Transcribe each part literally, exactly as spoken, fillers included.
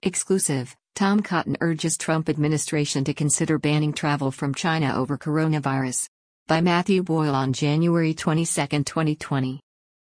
Exclusive, Tom Cotton urges Trump administration to consider banning travel from China over coronavirus. By Matthew Boyle on January twenty-second, twenty twenty.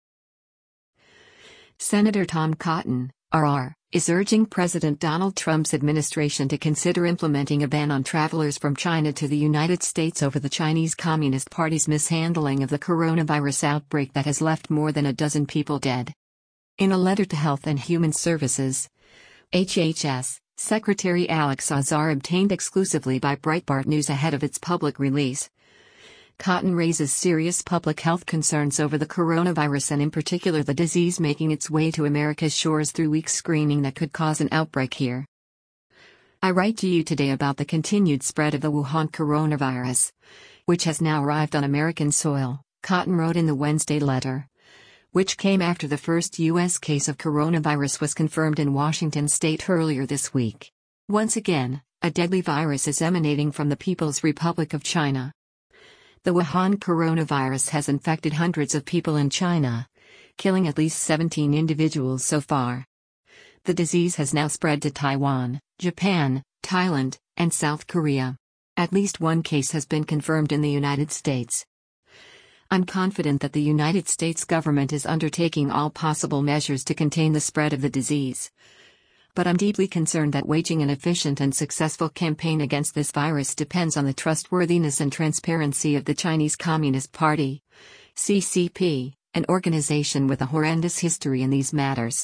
Senator Tom Cotton, R R, is urging President Donald Trump's administration to consider implementing a ban on travelers from China to the United States over the Chinese Communist Party's mishandling of the coronavirus outbreak that has left more than a dozen people dead. In a letter to Health and Human Services, H H S, Secretary Alex Azar obtained exclusively by Breitbart News ahead of its public release, Cotton raises serious public health concerns over the coronavirus and in particular the disease making its way to America's shores through weak screening that could cause an outbreak here. I write to you today about the continued spread of the Wuhan coronavirus, which has now arrived on American soil, Cotton wrote in the Wednesday letter, which came after the first U S case of coronavirus was confirmed in Washington state earlier this week. Once again, a deadly virus is emanating from the People's Republic of China. The Wuhan coronavirus has infected hundreds of people in China, killing at least seventeen individuals so far. The disease has now spread to Taiwan, Japan, Thailand, and South Korea. At least one case has been confirmed in the United States. I'm confident that the United States government is undertaking all possible measures to contain the spread of the disease. But I'm deeply concerned that waging an efficient and successful campaign against this virus depends on the trustworthiness and transparency of the Chinese Communist Party, C C P, an organization with a horrendous history in these matters.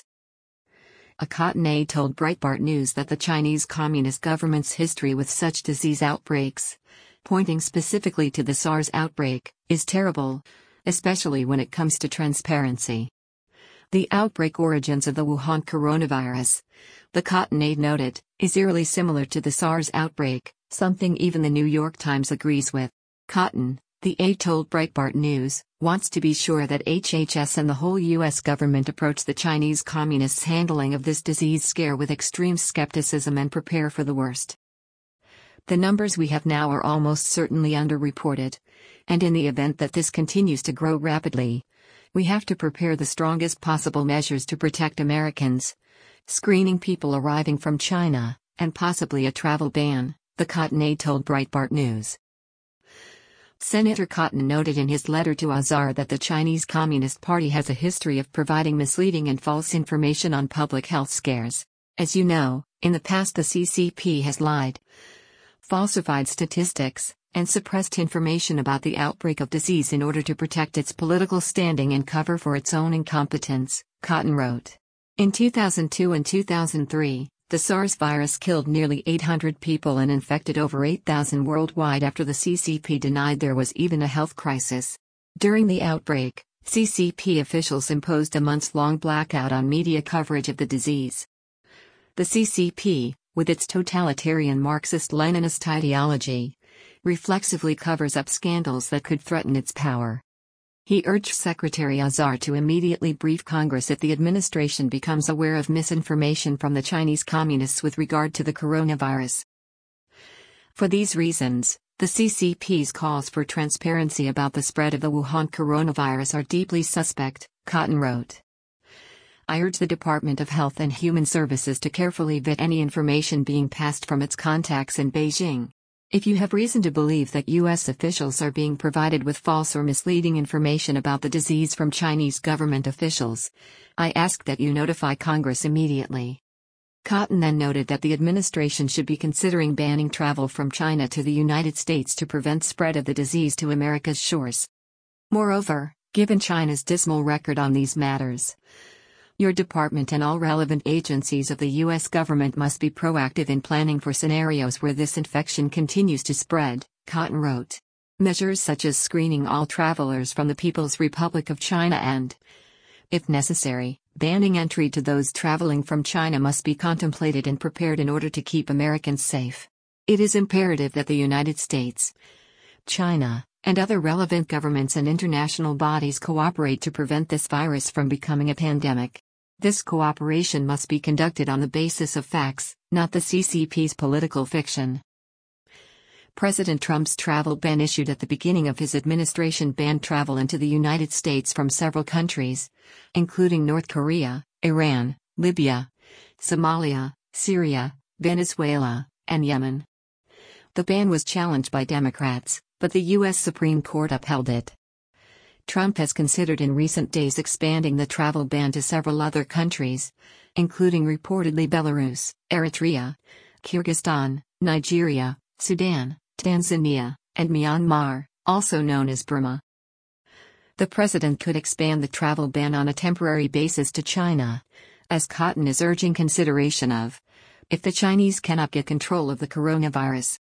A Cotton aide told Breitbart News that the Chinese Communist government's history with such disease outbreaks, pointing specifically to the SARS outbreak, is terrible, especially when it comes to transparency. The outbreak origins of the Wuhan coronavirus, the Cotton aide noted, is eerily similar to the SARS outbreak, something even the New York Times agrees with. Cotton, the aide told Breitbart News, wants to be sure that H H S and the whole U S government approach the Chinese Communists' handling of this disease scare with extreme skepticism and prepare for the worst. The numbers we have now are almost certainly underreported, and in the event that this continues to grow rapidly, we have to prepare the strongest possible measures to protect Americans, screening people arriving from China, and possibly a travel ban, the Cotton aide told Breitbart News. Senator Cotton noted in his letter to Azar that the Chinese Communist Party has a history of providing misleading and false information on public health scares. As you know, in the past the C C P has lied, falsified statistics, and suppressed information about the outbreak of disease in order to protect its political standing and cover for its own incompetence, Cotton wrote. In two thousand two and two thousand three, the SARS virus killed nearly eight hundred people and infected over eight thousand worldwide after the C C P denied there was even a health crisis. During the outbreak, C C P officials imposed a months-long blackout on media coverage of the disease. The C C P, with its totalitarian Marxist-Leninist ideology, reflexively covers up scandals that could threaten its power. He urged Secretary Azar to immediately brief Congress if the administration becomes aware of misinformation from the Chinese Communists with regard to the coronavirus. For these reasons, the C C P's calls for transparency about the spread of the Wuhan coronavirus are deeply suspect, Cotton wrote. I urge the Department of Health and Human Services to carefully vet any information being passed from its contacts in Beijing. If you have reason to believe that U S officials are being provided with false or misleading information about the disease from Chinese government officials, I ask that you notify Congress immediately. Cotton then noted that the administration should be considering banning travel from China to the United States to prevent spread of the disease to America's shores. Moreover, given China's dismal record on these matters, your department and all relevant agencies of the U S government must be proactive in planning for scenarios where this infection continues to spread, Cotton wrote. Measures such as screening all travelers from the People's Republic of China and, if necessary, banning entry to those traveling from China must be contemplated and prepared in order to keep Americans safe. It is imperative that the United States, China, and other relevant governments and international bodies cooperate to prevent this virus from becoming a pandemic. This cooperation must be conducted on the basis of facts, not the C C P's political fiction. President Trump's travel ban issued at the beginning of his administration banned travel into the United States from several countries, including North Korea, Iran, Libya, Somalia, Syria, Venezuela, and Yemen. The ban was challenged by Democrats, but the U S Supreme Court upheld it. Trump has considered in recent days expanding the travel ban to several other countries, including reportedly Belarus, Eritrea, Kyrgyzstan, Nigeria, Sudan, Tanzania, and Myanmar, also known as Burma. The president could expand the travel ban on a temporary basis to China, as Cotton is urging consideration of, if the Chinese cannot get control of the coronavirus,